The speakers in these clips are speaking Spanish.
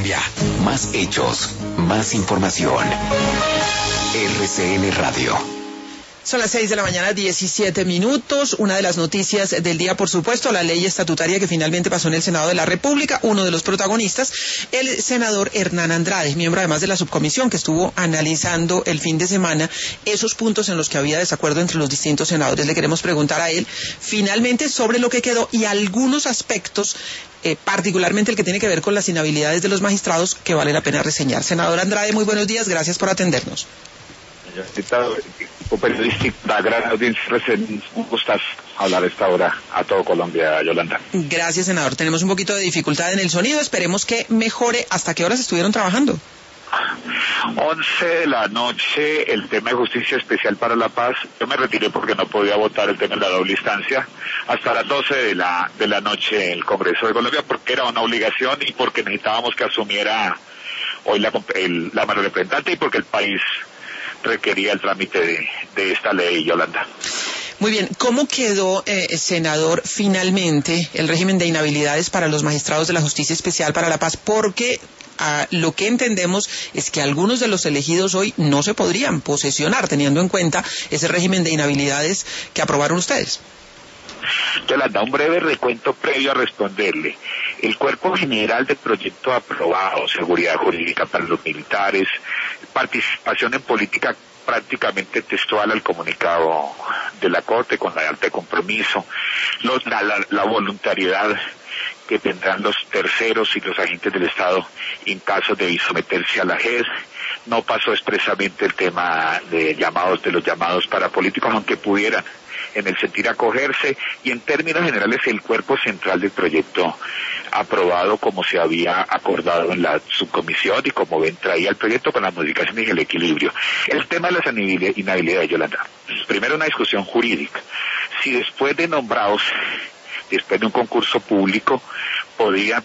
Colombia. Más hechos, más información. RCN Radio. Son las 6:17 a.m. Una de las noticias del día, por supuesto, la ley estatutaria que finalmente pasó en el Senado de la República. Uno de los protagonistas, el senador Hernán Andrade, miembro además de la subcomisión que estuvo analizando el fin de semana esos puntos en los que había desacuerdo entre los distintos senadores. Le queremos preguntar a él finalmente sobre lo que quedó y algunos aspectos, particularmente el que tiene que ver con las inhabilidades de los magistrados, que vale la pena reseñar. Senador Andrade, muy buenos días, gracias por atendernos. Equipo periodístico, la gran audiencia, un gustazo hablar a esta hora a todo Colombia, Yolanda. Gracias, senador. Tenemos un poquito de dificultad en el sonido, esperemos que mejore. ¿Hasta qué horas estuvieron trabajando? 11 de la noche, el tema de justicia especial para la paz. Yo me retiré porque no podía votar el tema de la doble instancia. Hasta las 12 de la noche el Congreso de Colombia, porque era una obligación y porque necesitábamos que asumiera hoy la mano representante y porque el país requería el trámite de esta ley, Yolanda. Muy bien, ¿cómo quedó, senador, finalmente el régimen de inhabilidades para los magistrados de la Justicia Especial para la Paz? Porque lo que entendemos es que algunos de los elegidos hoy no se podrían posesionar, teniendo en cuenta ese régimen de inhabilidades que aprobaron ustedes. Yolanda, un breve recuento previo a responderle. El cuerpo general del proyecto aprobado, seguridad jurídica para los militares, participación en política prácticamente textual al comunicado de la Corte con la alta de compromiso, la voluntariedad que tendrán los terceros y los agentes del Estado en caso de someterse a la JES. No pasó expresamente el tema de los llamados para políticos, aunque pudieran en el sentir acogerse, y en términos generales el cuerpo central del proyecto aprobado como se había acordado en la subcomisión y como ven traía el proyecto con las modificaciones y el equilibrio. El tema de las inhabilidades, Yolanda. Primero una discusión jurídica. Si después de nombrados, después de un concurso público, podía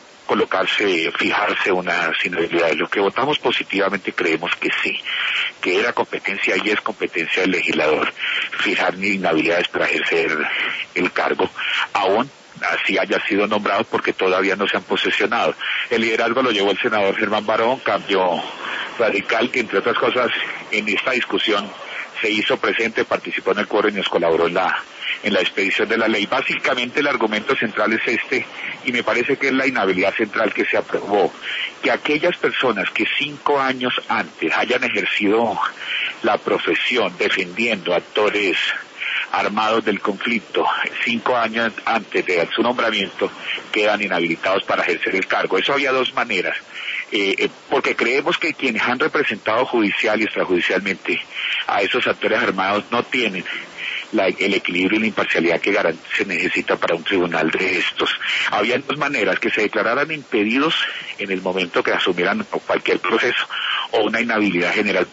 fijarse unas inhabilidades. Lo que votamos positivamente creemos que sí, que era competencia y es competencia del legislador fijar inhabilidades para ejercer el cargo, aún así haya sido nombrado, porque todavía no se han posesionado. El liderazgo lo llevó el senador Germán Barón, cambio radical que entre otras cosas en esta discusión se hizo presente, participó en el quórum y nos colaboró en la expedición de la ley. Básicamente el argumento central es este, y me parece que es la inhabilidad central que se aprobó, que aquellas personas que 5 años antes hayan ejercido la profesión defendiendo actores armados del conflicto, 5 años antes de su nombramiento, quedan inhabilitados para ejercer el cargo. Eso había dos maneras, porque creemos que quienes han representado judicial y extrajudicialmente a esos actores armados no tienen el equilibrio y la imparcialidad que se necesita para un tribunal de estos. Había dos maneras: que se declararan impedidos en el momento que asumieran cualquier proceso, o una inhabilidad general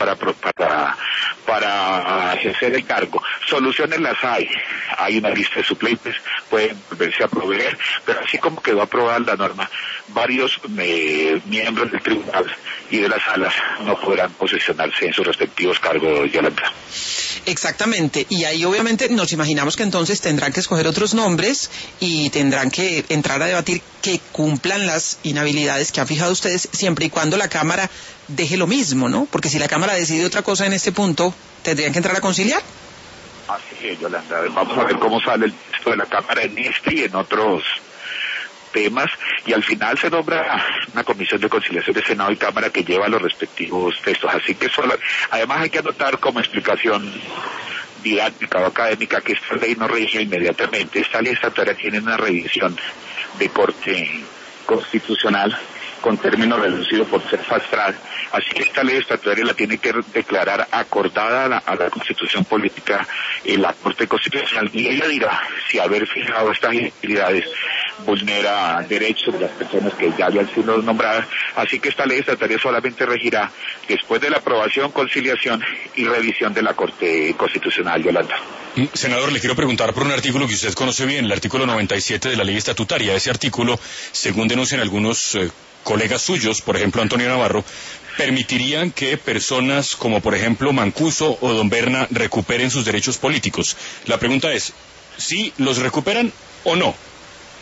para ejercer el cargo. Soluciones las hay una lista de suplentes, pueden volverse a proveer, pero así como quedó aprobada la norma, varios miembros del tribunal y de las salas no podrán posesionarse en sus respectivos cargos, Yolanda. Exactamente, y ahí obviamente nos imaginamos que entonces tendrán que escoger otros nombres y tendrán que entrar a debatir que cumplan las inhabilidades que han fijado ustedes, siempre y cuando la Cámara deje lo mismo, ¿no? Porque si la Cámara decide otra cosa en este punto, ¿tendrían que entrar a conciliar? Así es, Yolanda. Vamos a ver cómo sale el texto de la Cámara en este y en otros temas, y al final se nombra una comisión de conciliación de Senado y Cámara que lleva los respectivos textos. Así que además hay que anotar como explicación didáctica o académica que esta ley no rige inmediatamente. Esta ley estatutaria tiene una revisión de corte constitucional con término reducido por ser fast track. Así que esta ley estatutaria la tiene que declarar acordada a la Constitución Política en la Corte Constitucional, y ella dirá si haber fijado estas inhabilidades vulnera derechos de las personas que ya habían sido nombradas. Así que esta ley estatutaria solamente regirá después de la aprobación, conciliación y revisión de la Corte Constitucional, Yolanda. Senador, le quiero preguntar por un artículo que usted conoce bien, el artículo 97 de la ley estatutaria. Ese artículo, según denuncian algunos colegas suyos, por ejemplo Antonio Navarro, permitirían que personas como por ejemplo Mancuso o Don Berna recuperen sus derechos políticos. La pregunta es, ¿sí los recuperan o no?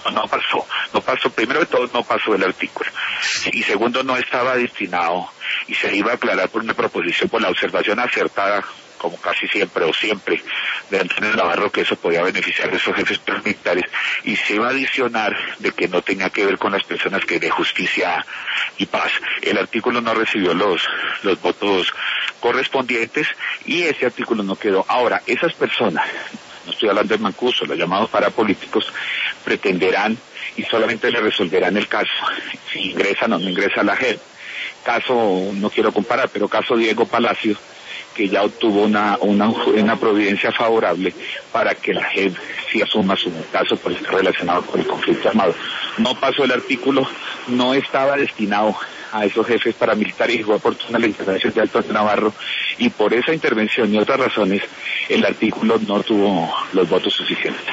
No pasó, primero de todo no pasó el artículo, y segundo no estaba destinado, y se iba a aclarar por una proposición, por la observación acertada, como casi siempre o siempre, de Antonio Navarro, que eso podía beneficiar a esos jefes militares, y se iba a adicionar de que no tenía que ver con las personas que de justicia y paz. El artículo no recibió los votos correspondientes, y ese artículo no quedó. Ahora, esas personas, no estoy hablando de Mancuso, los llamados parapolíticos, pretenderán y solamente le resolverán el caso si ingresa o no ingresa a la JEP. Caso, no quiero comparar, pero caso Diego Palacio, que ya obtuvo una providencia favorable para que la JEP sí asuma su caso por estar relacionado con el conflicto armado. No pasó el artículo, no estaba destinado a esos jefes paramilitares, y fue oportuna la intervención de Antonio Navarro, y por esa intervención y otras razones el artículo no tuvo los votos suficientes.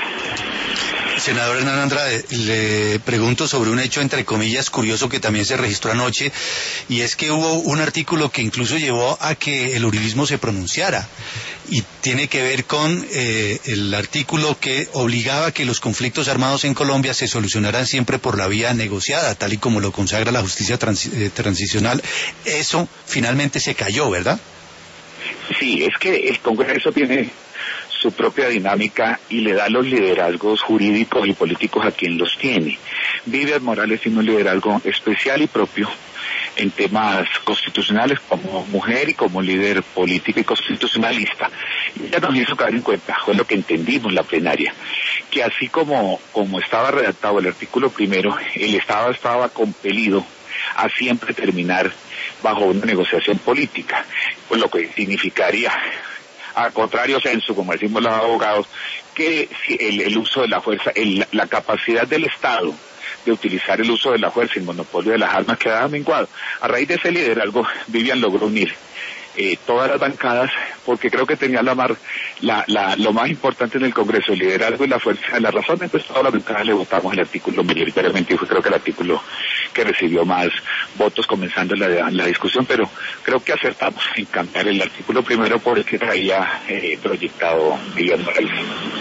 Senador Hernán Andrade, le pregunto sobre un hecho entre comillas curioso que también se registró anoche, y es que hubo un artículo que incluso llevó a que el uribismo se pronunciara, y tiene que ver con el artículo que obligaba a que los conflictos armados en Colombia se solucionaran siempre por la vía negociada, tal y como lo consagra la justicia transicional. Eso finalmente se cayó, ¿verdad? Sí, es que el Congreso tiene su propia dinámica y le da los liderazgos jurídicos y políticos a quien los tiene. Vivian Morales tiene un liderazgo especial y propio en temas constitucionales como mujer y como líder político y constitucionalista. Y ella nos hizo caer en cuenta, fue lo que entendimos en la plenaria, que así como estaba redactado el artículo primero, el Estado estaba compelido a siempre terminar bajo una negociación política, pues lo que significaría, a contrario censo, como decimos los abogados, que el uso de la fuerza, la capacidad del Estado de utilizar el uso de la fuerza y el monopolio de las armas quedaba menguado. A raíz de ese liderazgo, Vivian logró unir todas las bancadas, porque creo que tenía lo más importante en el Congreso, el liderazgo y la fuerza de la razón. Entonces todas las bancadas le votamos el artículo mayoritariamente, y fue creo que el artículo que recibió más votos comenzando la discusión, pero creo que acertamos en cambiar el artículo primero por el que traía proyectado Vivian Morales.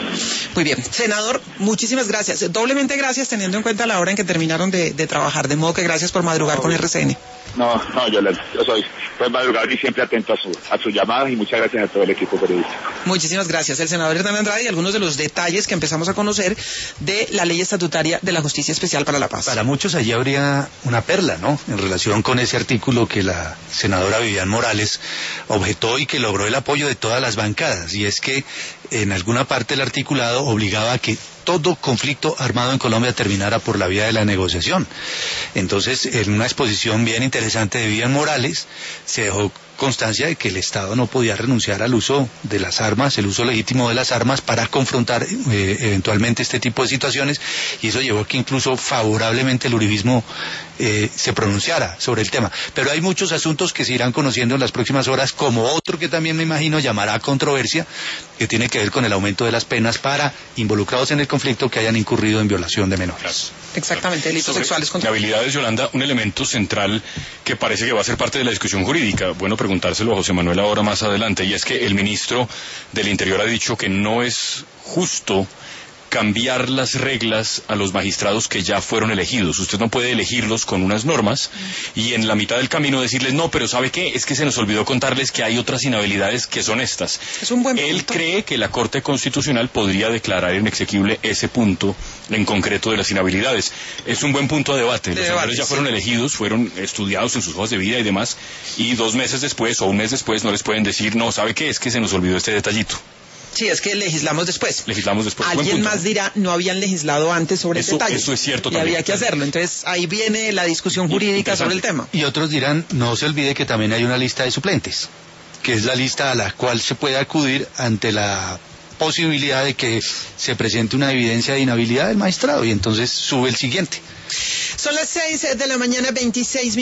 Muy bien, senador, muchísimas gracias. Doblemente gracias teniendo en cuenta la hora en que terminaron de trabajar, de modo que gracias por madrugar con RCN. No, yo soy madrugador y siempre atento a sus llamadas, y muchas gracias a todo el equipo periodístico. Muchísimas gracias. El senador Hernán Andrade, y algunos de los detalles que empezamos a conocer de la ley estatutaria de la Justicia Especial para la Paz. Para muchos allí habría una perla, ¿no?, en relación con ese artículo que la senadora Vivian Morales objetó y que logró el apoyo de todas las bancadas, y es que en alguna parte el articulado obligaba a que todo conflicto armado en Colombia terminara por la vía de la negociación. Entonces, en una exposición bien interesante de Vivian Morales, se dejó constancia de que el Estado no podía renunciar al uso de las armas, el uso legítimo de las armas, para confrontar eventualmente este tipo de situaciones, y eso llevó a que incluso favorablemente el uribismo se pronunciara sobre el tema. Pero hay muchos asuntos que se irán conociendo en las próximas horas, como otro que también me imagino llamará controversia, que tiene que ver con el aumento de las penas para involucrados en el conflicto que hayan incurrido en violación de menores. Exactamente, delitos sexuales contra habilidades, Yolanda, un elemento central que parece que va a ser parte de la discusión jurídica. Bueno, preguntárselo a José Manuel ahora más adelante, y es que el ministro del Interior ha dicho que no es justo cambiar las reglas a los magistrados que ya fueron elegidos. Usted no puede elegirlos con unas normas y en la mitad del camino decirles, no, pero ¿sabe qué? Es que se nos olvidó contarles que hay otras inhabilidades que son estas. Es un buen punto. Él cree que la Corte Constitucional podría declarar inexequible ese punto en concreto de las inhabilidades. Es un buen punto de debate. Los señores ya fueron elegidos, fueron estudiados en sus hojas de vida y demás, y 2 meses después o 1 mes después no les pueden decir, no, ¿sabe qué? Es que se nos olvidó este detallito. Sí, es que legislamos después. Alguien más dirá, no habían legislado antes sobre el detalle. Eso es cierto y también. Había que hacerlo. Entonces, ahí viene la discusión jurídica sobre el tema. Y otros dirán, no se olvide que también hay una lista de suplentes, que es la lista a la cual se puede acudir ante la posibilidad de que se presente una evidencia de inhabilidad del magistrado, y entonces sube el siguiente. Son las 6 de la mañana, 26 minutos.